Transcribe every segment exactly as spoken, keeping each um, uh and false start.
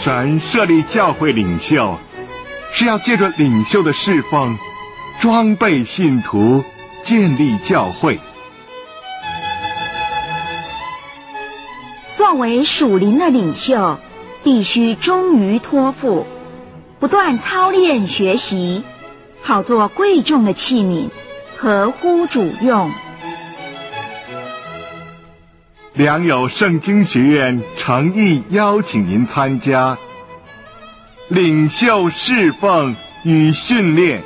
神设立教会领袖，是要借着领袖的侍奉，装备信徒，建立教会。 作为属灵的领袖，必须忠于托付，不断操练学习，好做贵重的器皿，合乎主用。 良友圣经学院诚意邀请您参加领袖侍奉与训练。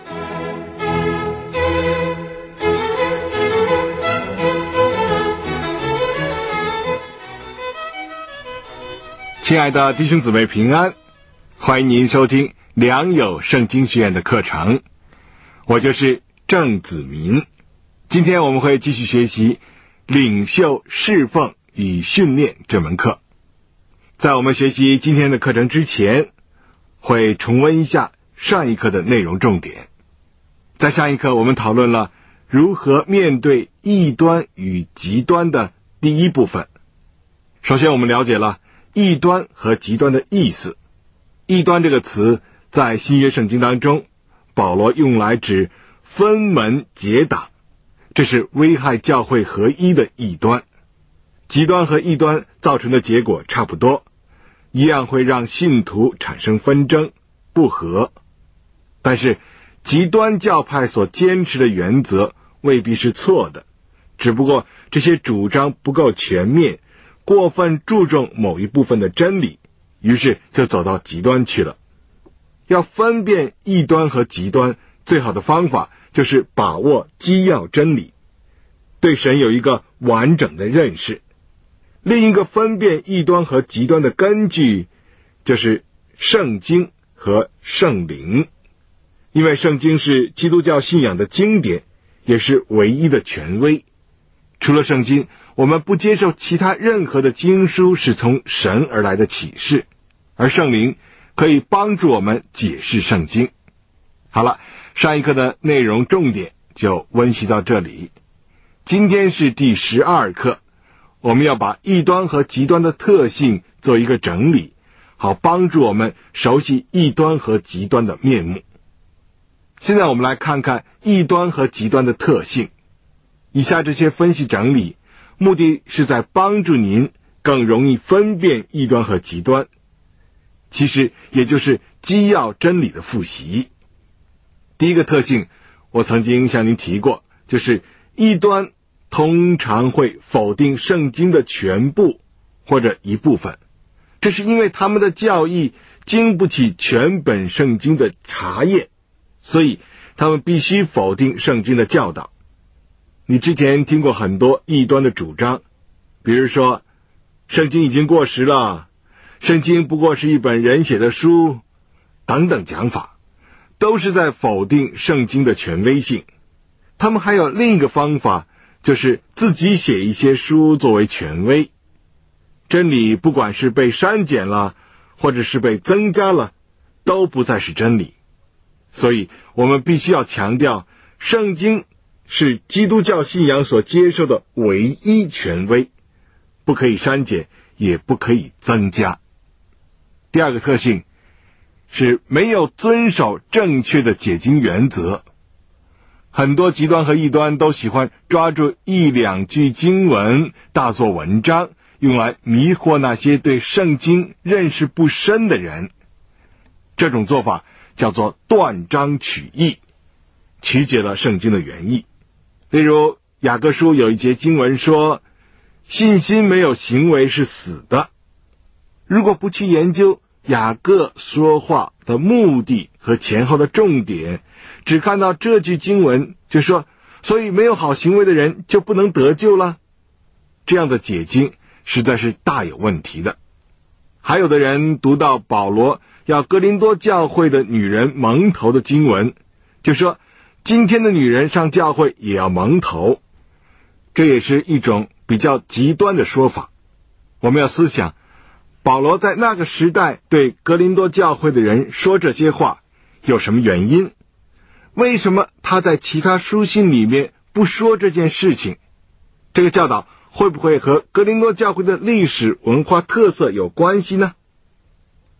亲爱的弟兄姊妹平安，欢迎您收听良友圣经学院的课程，我就是郑子民。今天我们会继续学习领袖侍奉与训练这门课。在我们学习今天的课程之前，会重温一下上一课的内容重点。在上一课我们讨论了如何面对异端与极端的第一部分。首先我们了解了异端和极端的意思。异端这个词在新约圣经当中，保罗用来指分门结党，这是危害教会合一的异端。极端和异端造成的结果差不多，一样会让信徒产生纷争不和。但是极端教派所坚持的原则未必是错的，只不过这些主张不够全面，过分注重某一部分的真理，于是就走到极端去了。要分辨异端和极端，最好的方法就是把握基要真理，对神有一个完整的认识。另一个分辨异端和极端的根据就是圣经和圣灵，因为圣经是基督教信仰的经典，也是唯一的权威。除了圣经，我们不接受其他任何的经书是从神而来的启示，而圣灵可以帮助我们解释圣经。好了，上一课的内容重点就温习到这里。今天是第十二课，我们要把异端和极端的特性做一个整理，好帮助我们熟悉异端和极端的面目。现在我们来看看异端和极端的特性。以下这些分析整理，目的是在帮助您更容易分辨异端和极端，其实也就是基要真理的复习。第一个特性，我曾经向您提过，就是异端通常会否定圣经的全部或者一部分，这是因为他们的教义经不起全本圣经的查验，所以他们必须否定圣经的教导。你之前听过很多异端的主张，比如说圣经已经过时了，圣经不过是一本人写的书等等讲法，都是在否定圣经的权威性。他们还有另一个方法，就是自己写一些书作为权威。真理不管是被删减了或者是被增加了，都不再是真理。所以我们必须要强调，圣经是基督教信仰所接受的唯一权威，不可以删减，也不可以增加。第二个特性是没有遵守正确的解经原则。很多极端和异端都喜欢抓住一两句经文大做文章，用来迷惑那些对圣经认识不深的人。这种做法叫做断章取义，曲解了圣经的原意。例如雅各书有一节经文说，信心没有行为是死的。如果不去研究雅各说话的目的和前后的重点，只看到这句经文就说，所以没有好行为的人就不能得救了，这样的解经实在是大有问题的。还有的人读到保罗要哥林多教会的女人蒙头的经文，就说今天的女人上教会也要蒙头，这也是一种比较极端的说法。我们要思想，保罗在那个时代对哥林多教会的人说这些话有什么原因？为什么他在其他书信里面不说这件事情？这个教导会不会和哥林多教会的历史文化特色有关系呢？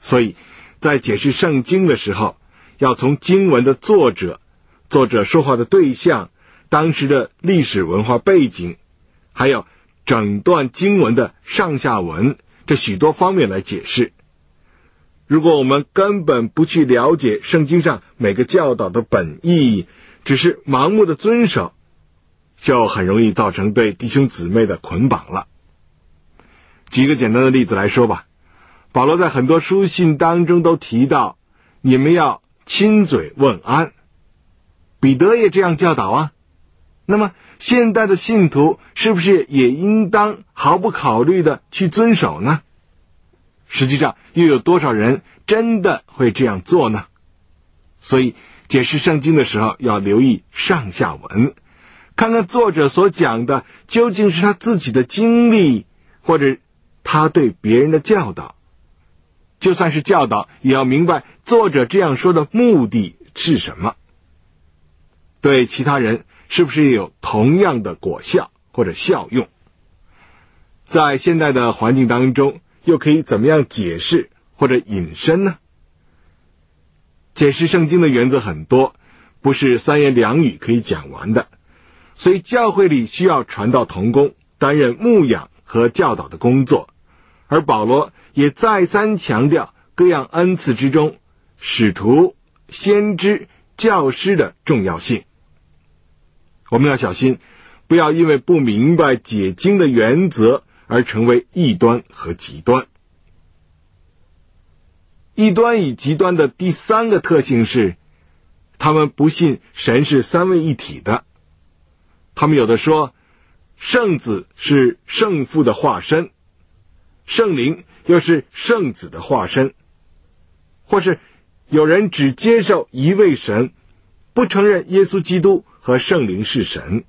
所以在解释圣经的时候，要从经文的作者、作者说话的对象、当时的历史文化背景，还有整段经文的上下文，这许多方面来解释。如果我们根本不去了解圣经上每个教导的本意，只是盲目的遵守，就很容易造成对弟兄姊妹的捆绑了。举一个简单的例子来说吧，保罗在很多书信当中都提到，你们要亲嘴问安，彼得也这样教导啊。那么现代的信徒是不是也应当毫不考虑的去遵守呢？实际上又有多少人真的会这样做呢？所以解释圣经的时候要留意上下文，看看作者所讲的究竟是他自己的经历，或者他对别人的教导。就算是教导，也要明白作者这样说的目的是什么，对其他人是不是有同样的果效或者效用。在现代的环境当中，又可以怎么样解释或者引申呢？解释圣经的原则很多，不是三言两语可以讲完的，所以教会里需要传道同工，担任牧养和教导的工作。而保罗也再三强调各样恩赐之中使徒、先知、教师的重要性。我们要小心，不要因为不明白解经的原则而成为异端和极端。异端与极端的第三个特性是，他们不信神是三位一体的。他们有的说，圣子是圣父的化身，圣灵又是圣子的化身，或是有人只接受一位神，不承认耶稣基督和圣灵是神。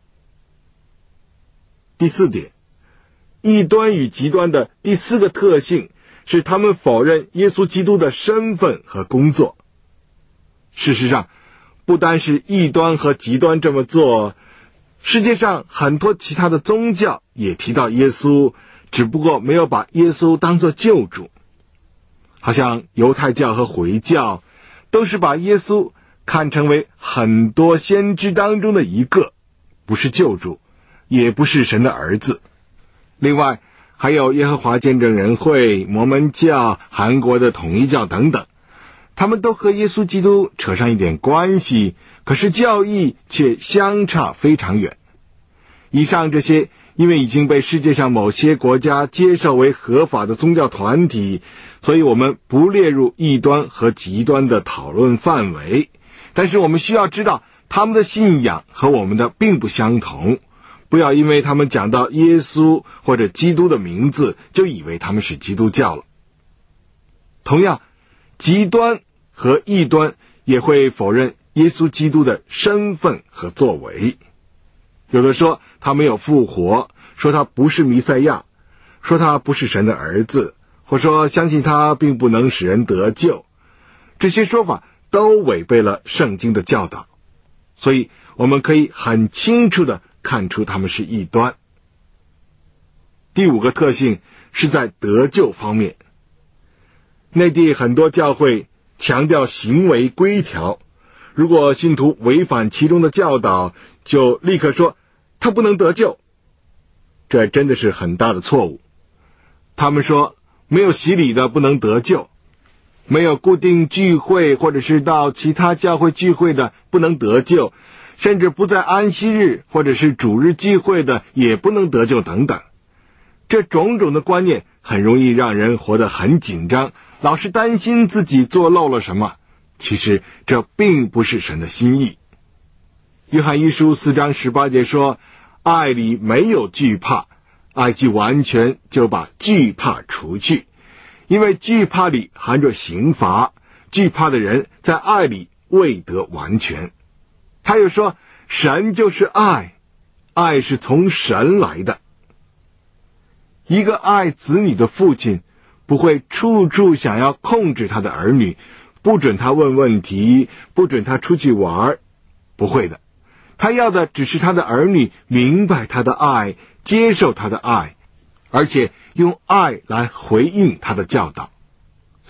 第四点，异端与极端的第四个特性是他们否认耶稣基督的身份和工作。事实上，不单是异端和极端这么做，世界上很多其他的宗教也提到耶稣，只不过没有把耶稣当作救主。好像犹太教和回教都是把耶稣看成为很多先知当中的一个，不是救主，也不是神的儿子。另外还有耶和华见证人会、摩门教、韩国的统一教等等，他们都和耶稣基督扯上一点关系，可是教义却相差非常远。以上这些因为已经被世界上某些国家接受为合法的宗教团体，所以我们不列入异端和极端的讨论范围。但是我们需要知道，他们的信仰和我们的并不相同，不要因为他们讲到耶稣或者基督的名字，就以为他们是基督教了。同样，极端和异端也会否认耶稣基督的身份和作为。有的说他没有复活，说他不是弥赛亚，说他不是神的儿子，或说相信他并不能使人得救。这些说法都违背了圣经的教导，所以我们可以很清楚地看出他们是异端。第五个特性是在得救方面。内地很多教会强调行为规条，如果信徒违反其中的教导，就立刻说他不能得救。这真的是很大的错误。他们说没有洗礼的不能得救，没有固定聚会或者是到其他教会聚会的不能得救，甚至不在安息日或者是主日聚会的也不能得救等等。这种种的观念很容易让人活得很紧张，老是担心自己做漏了什么。其实这并不是神的心意。约翰一书四章十八节说，爱里没有惧怕，爱既完全，就把惧怕除去，因为惧怕里含着刑罚，惧怕的人在爱里未得完全。他又说，神就是爱，爱是从神来的。一个爱子女的父亲不会处处想要控制他的儿女，不准他问问题，不准他出去玩，不会的。他要的只是他的儿女明白他的爱，接受他的爱，而且用爱来回应他的教导。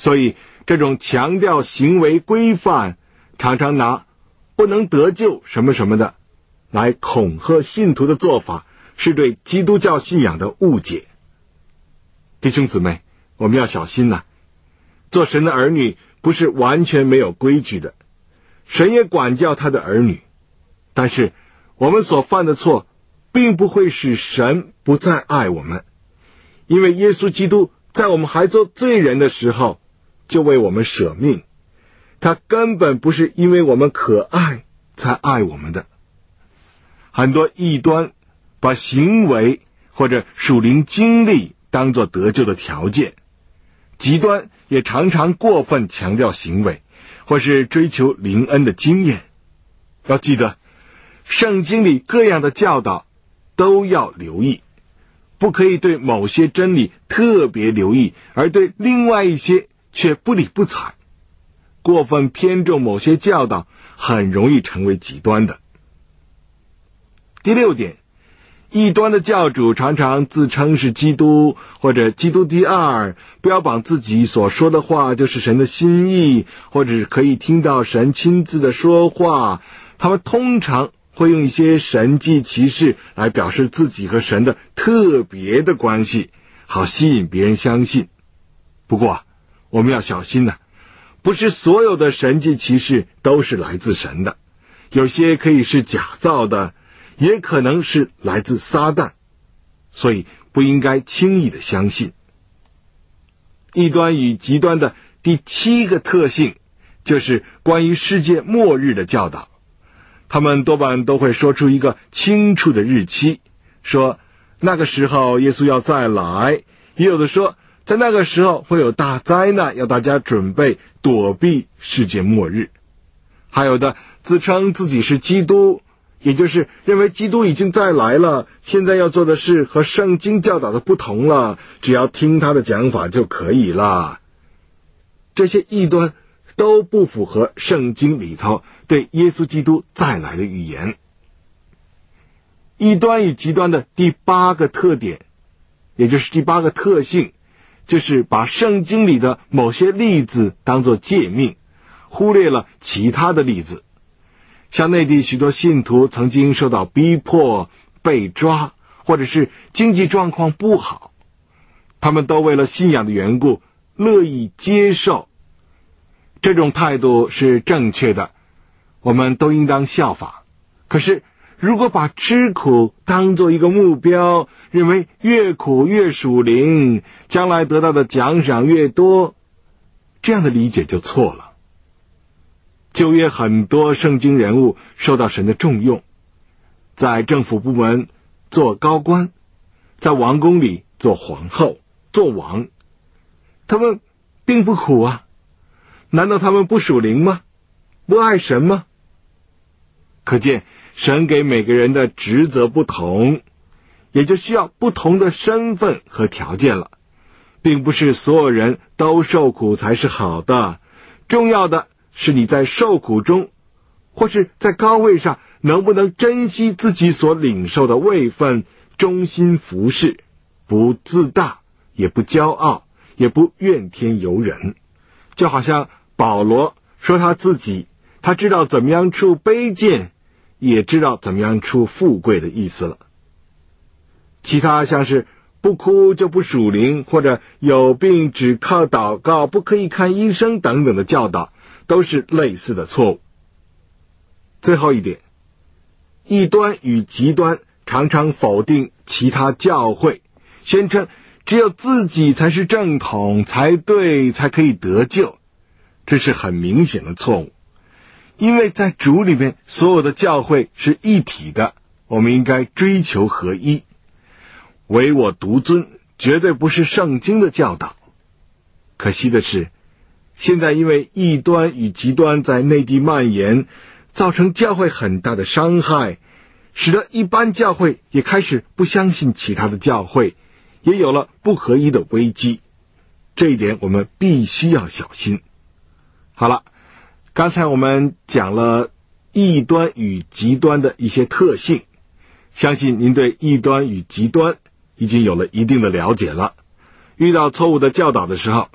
所以这种强调行为规范，常常拿不能得救什么什么的来恐吓信徒的做法，是对基督教信仰的误解。弟兄姊妹，我们要小心呐、啊！做神的儿女不是完全没有规矩的，神也管教他的儿女，但是我们所犯的错并不会使神不再爱我们，因为耶稣基督在我们还做罪人的时候就为我们舍命，他根本不是因为我们可爱才爱我们的。很多异端把行为或者属灵经历当作得救的条件，极端也常常过分强调行为或是追求灵恩的经验。要记得，圣经里各样的教导都要留意，不可以对某些真理特别留意，而对另外一些却不理不睬。过分偏重某些教导，很容易成为极端的。第六点，异端的教主常常自称是基督或者基督第二，标榜自己所说的话就是神的心意，或者是可以听到神亲自的说话。他们通常会用一些神迹奇事来表示自己和神的特别的关系，好吸引别人相信。不过我们要小心呐、啊，不是所有的神迹奇事都是来自神的，有些可以是假造的，也可能是来自撒旦，所以不应该轻易的相信。异端与极端的第七个特性，就是关于世界末日的教导。他们多半都会说出一个清楚的日期，说那个时候耶稣要再来，也有的说在那个时候会有大灾难，要大家准备躲避世界末日。还有的自称自己是基督，也就是认为基督已经再来了，现在要做的事和圣经教导的不同了，只要听他的讲法就可以了。这些异端都不符合圣经里头对耶稣基督再来的预言。异端与极端的第八个特点，也就是第八个特性，就是把圣经里的某些例子当作诫命，忽略了其他的例子。像内地许多信徒曾经受到逼迫、被抓，或者是经济状况不好，他们都为了信仰的缘故乐意接受。这种态度是正确的，我们都应当效法。可是如果把吃苦当作一个目标，认为越苦越属灵，将来得到的奖赏越多，这样的理解就错了。旧约很多圣经人物受到神的重用，在政府部门做高官，在王宫里做皇后、做王，他们并不苦啊。难道他们不属灵吗？不爱神吗？可见神给每个人的职责不同，也就需要不同的身份和条件了，并不是所有人都受苦才是好的。重要的是你在受苦中，或是在高位上，能不能珍惜自己所领受的位分，忠心服侍，不自大，也不骄傲，也不怨天尤人。就好像保罗说他自己，他知道怎么样处卑贱，也知道怎么样处富贵的意思了。其他像是不哭就不属灵，或者有病只靠祷告，不可以看医生等等的教导，都是类似的错误。最后一点，异端与极端常常否定其他教会，宣称只有自己才是正统，才对，才可以得救。这是很明显的错误，因为在主里面所有的教会是一体的，我们应该追求合一。唯我独尊绝对不是圣经的教导。可惜的是，现在因为异端与极端在内地蔓延，造成教会很大的伤害，使得一般教会也开始不相信其他的教会，也有了不合一的危机。这一点我们必须要小心。好了，刚才我们讲了异端与极端的一些特性，相信您对异端与极端已经有了一定的了解了。遇到错误的教导的时候，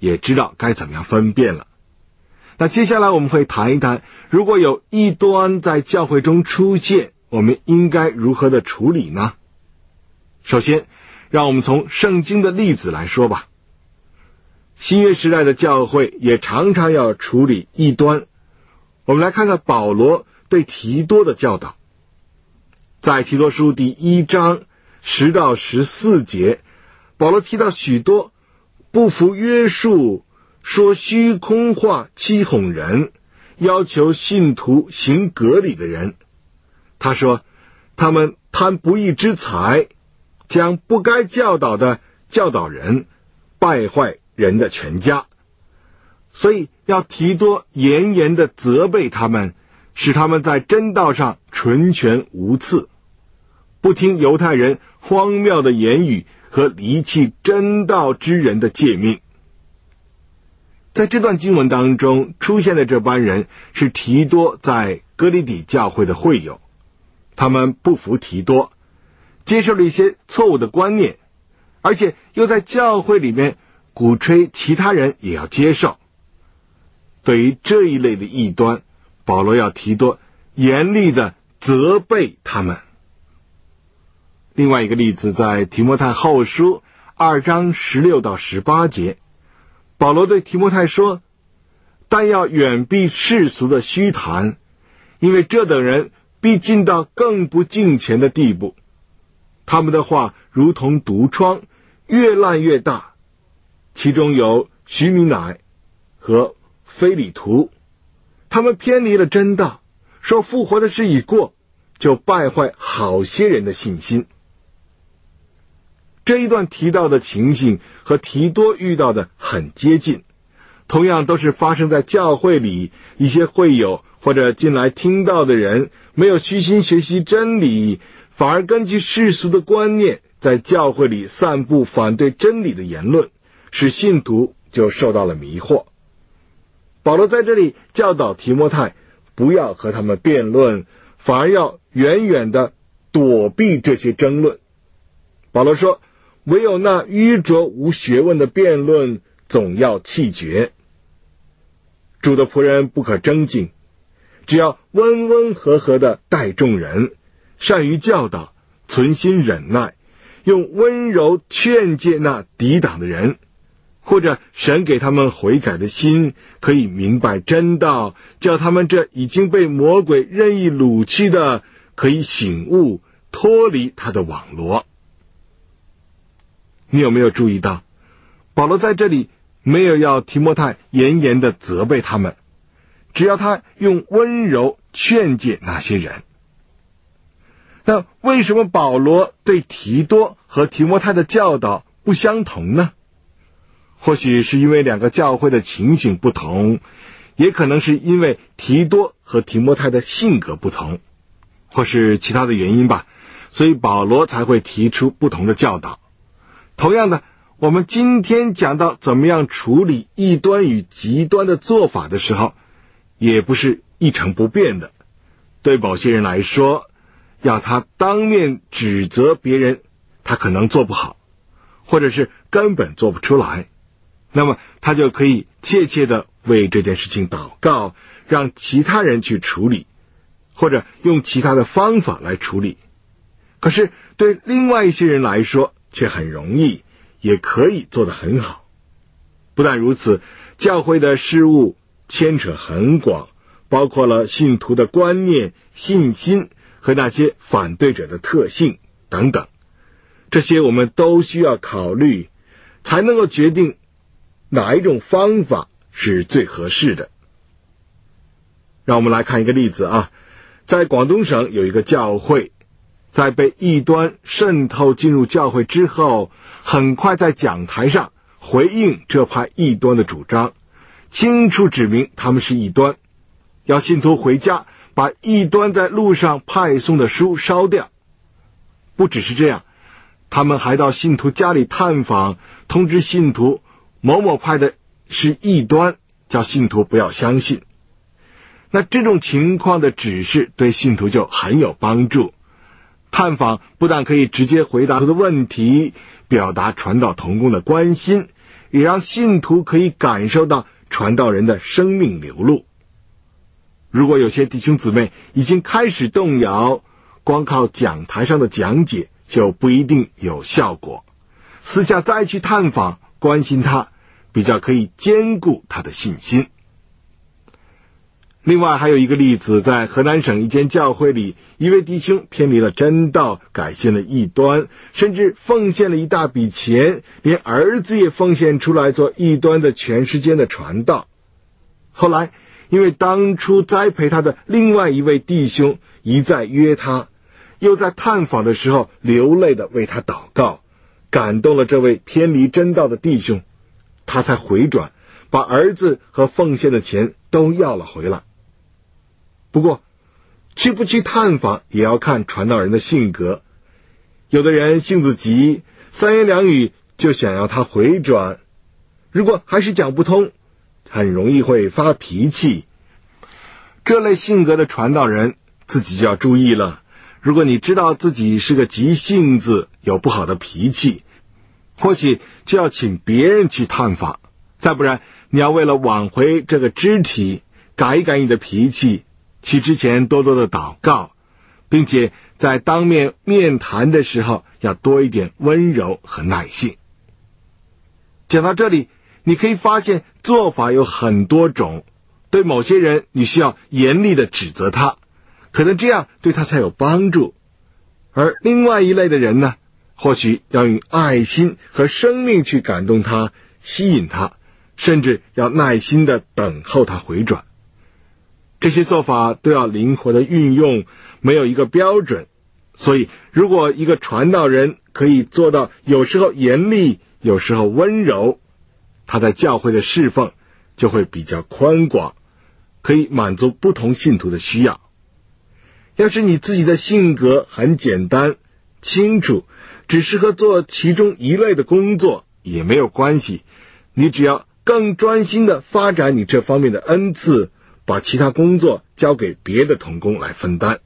也知道该怎么样分辨了。那接下来我们会谈一谈，如果有异端在教会中出现，我们应该如何的处理呢？首先，让我们从圣经的例子来说吧。新约时代的教会也常常要处理异端。我们来看看保罗对提多的教导。在提多书第一章十到十四节，保罗提到许多不服约束、说虚空话、欺哄人、要求信徒行割礼的人。他说，他们贪不义之财，将不该教导的教导人，败坏人的全家。所以要提多严严地责备他们，使他们在真道上纯全无刺，不听犹太人荒谬的言语和离弃真道之人的诫命。在这段经文当中出现的这班人是提多在哥林底教会的会友，他们不服提多，接受了一些错误的观念，而且又在教会里面鼓吹其他人也要接受。对于这一类的异端，保罗要提多严厉地责备他们。另外一个例子在提摩太后书二章十六到十八节，保罗对提摩太说，但要远避世俗的虚谈，因为这等人必进到更不敬虔的地步。他们的话如同毒疮，越烂越大。其中有徐米乃和非礼图，他们偏离了真道，说复活的事已过，就败坏好些人的信心。这一段提到的情形和提多遇到的很接近，同样都是发生在教会里，一些会友或者进来听到的人没有虚心学习真理，反而根据世俗的观念在教会里散布反对真理的言论，使信徒就受到了迷惑。保罗在这里教导提摩太不要和他们辩论，反而要远远地躲避这些争论。保罗说，唯有那愚拙无学问的辩论总要弃绝。主的仆人不可争竞，只要温温和和地待众人，善于教导，存心忍耐，用温柔劝诫那抵挡的人，或者神给他们悔改的心，可以明白真道，叫他们这已经被魔鬼任意掳去的，可以醒悟，脱离他的网罗。你有没有注意到，保罗在这里没有要提摩太严严地责备他们，只要他用温柔劝诫那些人。那为什么保罗对提多和提摩太的教导不相同呢？或许是因为两个教会的情形不同，也可能是因为提多和提摩太的性格不同，或是其他的原因吧，所以保罗才会提出不同的教导。同样的，我们今天讲到怎么样处理异端与极端的做法的时候，也不是一成不变的。对某些人来说，要他当面指责别人，他可能做不好，或者是根本做不出来，那么他就可以切切地为这件事情祷告，让其他人去处理，或者用其他的方法来处理。可是对另外一些人来说却很容易，也可以做得很好。不但如此，教会的事务牵扯很广，包括了信徒的观念、信心和那些反对者的特性等等，这些我们都需要考虑，才能够决定哪一种方法是最合适的。让我们来看一个例子啊，在广东省有一个教会，在被异端渗透进入教会之后，很快在讲台上回应这派异端的主张，清楚指明他们是异端，要信徒回家把异端在路上派送的书烧掉。不只是这样，他们还到信徒家里探访，通知信徒某某派的是异端，叫信徒不要相信。那这种情况的指示对信徒就很有帮助。探访不但可以直接回答他的问题，表达传道同工的关心， 也让信徒可以感受到传道人的生命流露。如果有些弟兄姊妹已经开始动摇，光靠讲台上的讲解就不一定有效果，私下再去探访关心他，比较可以兼顾他的信心。另外还有一个例子，在河南省一间教会里，一位弟兄偏离了真道，改信了异端，甚至奉献了一大笔钱，连儿子也奉献出来做异端的全世界的传道。后来因为当初栽培他的另外一位弟兄一再约他，又在探访的时候流泪地为他祷告，感动了这位偏离真道的弟兄，他才回转，把儿子和奉献的钱都要了回来。不过去不去探访也要看传道人的性格，有的人性子急，三言两语就想要他回转，如果还是讲不通，很容易会发脾气。这类性格的传道人自己就要注意了，如果你知道自己是个急性子，有不好的脾气，或许就要请别人去探访，再不然你要为了挽回这个肢体，改一改你的脾气，去之前多多的祷告，并且在当面面谈的时候要多一点温柔和耐性。讲到这里，你可以发现做法有很多种，对某些人你需要严厉的指责他，可能这样对他才有帮助，而另外一类的人呢，或许要用爱心和生命去感动他，吸引他，甚至要耐心的等候他回转。这些做法都要灵活的运用，没有一个标准。所以如果一个传道人可以做到有时候严厉，有时候温柔，他在教会的侍奉就会比较宽广，可以满足不同信徒的需要。要是你自己的性格很简单清楚，只适合做其中一类的工作也没有关系，你只要更专心的发展你这方面的恩赐，把其他工作交给别的同工来分担。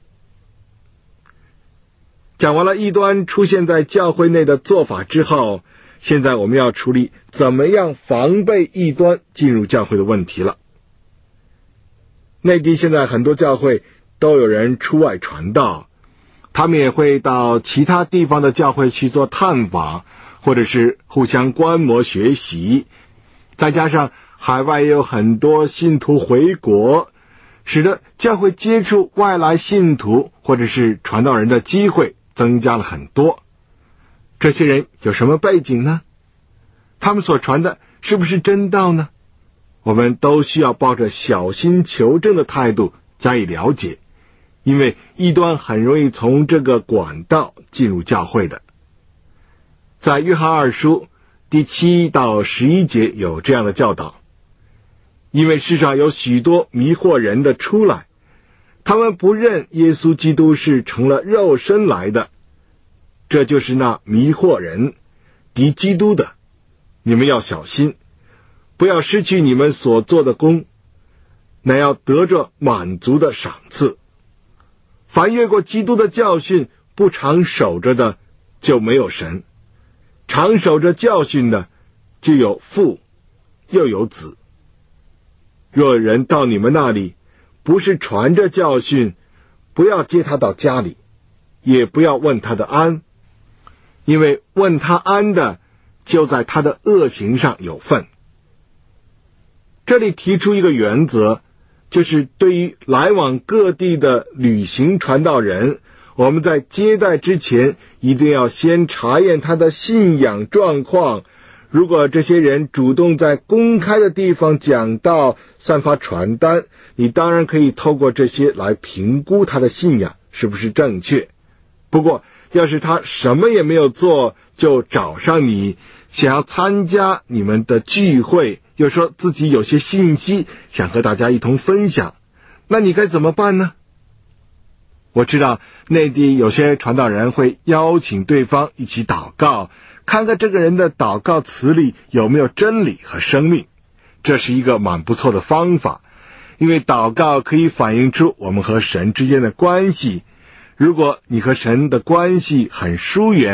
讲完了异端出现在教会内的做法之后，现在我们要处理怎么样防备异端进入教会的问题了。内地现在很多教会都有人出外传道，他们也会到其他地方的教会去做探访，或者是互相观摩学习，再加上海外也有很多信徒回国，使得教会接触外来信徒或者是传道人的机会增加了很多。这些人有什么背景呢？他们所传的是不是真道呢？我们都需要抱着小心求证的态度加以了解，因为异端很容易从这个管道进入教会的。在约翰二书第七到十一节有这样的教导，因为世上有许多迷惑人的出来，他们不认耶稣基督是成了肉身来的，这就是那迷惑人敌基督的。你们要小心，不要失去你们所做的功，乃要得着满足的赏赐。凡越过基督的教训不常守着的，就没有神；常守着教训的，就有父又有子。若人到你们那里，不是传着教训，不要接他到家里，也不要问他的安，因为问他安的，就在他的恶行上有份。这里提出一个原则，就是对于来往各地的旅行传道人，我们在接待之前一定要先查验他的信仰状况。如果这些人主动在公开的地方讲道、散发传单，你当然可以透过这些来评估他的信仰是不是正确。不过要是他什么也没有做，就找上你，想要参加你们的聚会，又说自己有些信息想和大家一同分享，那你该怎么办呢？我知道内地有些传道人会邀请对方一起祷告，看看这个人的祷告词里有没有真理和生命，这是一个蛮不错的方法，因为祷告可以反映出我们和神之间的关系。如果你和神的关系很疏远，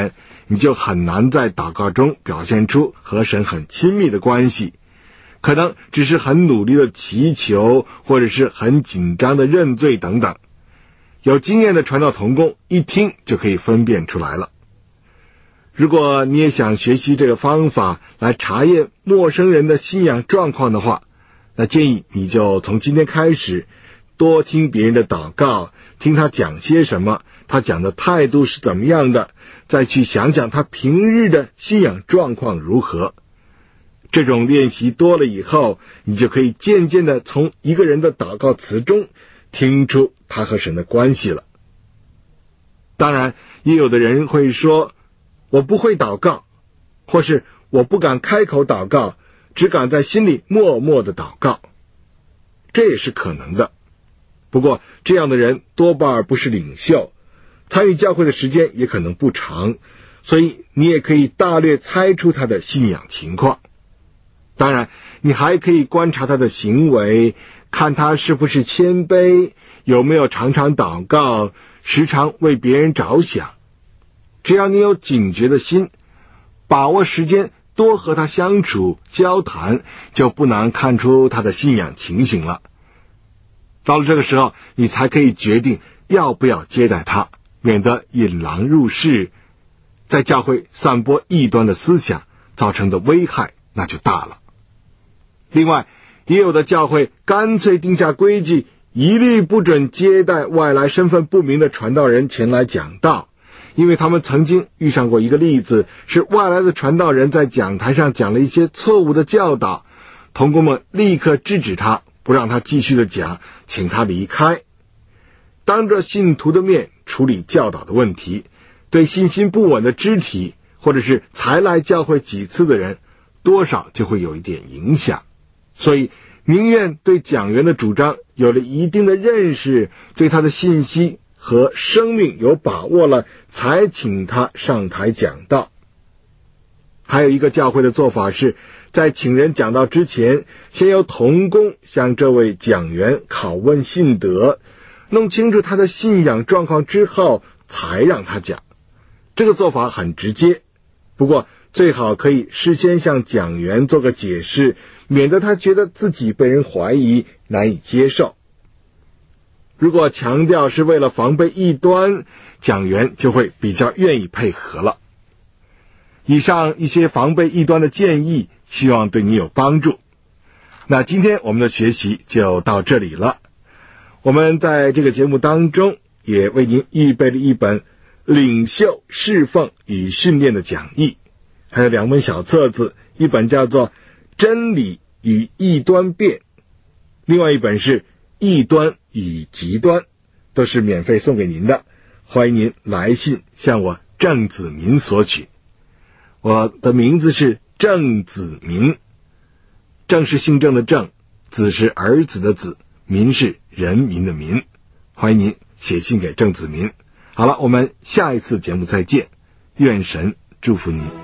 你就很难在祷告中表现出和神很亲密的关系，可能只是很努力的祈求，或者是很紧张的认罪等等。有经验的传道同工一听就可以分辨出来了。如果你也想学习这个方法来查验陌生人的信仰状况的话，那建议你就从今天开始多听别人的祷告，听他讲些什么，他讲的态度是怎么样的，再去想想他平日的信仰状况如何。这种练习多了以后，你就可以渐渐的从一个人的祷告词中听出他和神的关系了。当然，也有的人会说，我不会祷告，或是我不敢开口祷告，只敢在心里默默的祷告。这也是可能的。不过这样的人多半不是领袖，参与教会的时间也可能不长，所以你也可以大略猜出他的信仰情况。当然，你还可以观察他的行为，看他是不是谦卑，有没有常常祷告，时常为别人着想。只要你有警觉的心，把握时间多和他相处交谈，就不难看出他的信仰情形了。到了这个时候，你才可以决定要不要接待他，免得引狼入室，在教会散播异端的思想，造成的危害那就大了。另外，也有的教会干脆定下规矩，一律不准接待外来身份不明的传道人前来讲道，因为他们曾经遇上过一个例子，是外来的传道人在讲台上讲了一些错误的教导，同工们立刻制止他，不让他继续的讲，请他离开。当着信徒的面处理教导的问题，对信心不稳的肢体，或者是才来教会几次的人，多少就会有一点影响。所以宁愿对讲员的主张有了一定的认识，对他的信息和生命有把握了，才请他上台讲道。还有一个教会的做法是，在请人讲道之前，先由同工向这位讲员拷问信德，弄清楚他的信仰状况之后，才让他讲。这个做法很直接，不过最好可以事先向讲员做个解释，免得他觉得自己被人怀疑，难以接受。如果强调是为了防备异端，讲员就会比较愿意配合了。以上一些防备异端的建议，希望对你有帮助。那今天我们的学习就到这里了。我们在这个节目当中也为您预备了一本领袖侍奉与训练的讲义，还有两本小册子，一本叫做《真理与异端辩》，另外一本是《异端与极端》，都是免费送给您的。欢迎您来信向我郑子民索取。我的名字是郑子民，郑是姓郑的郑，子是儿子的子，民是人民的民。欢迎您写信给郑子民。好了，我们下一次节目再见，愿神祝福您。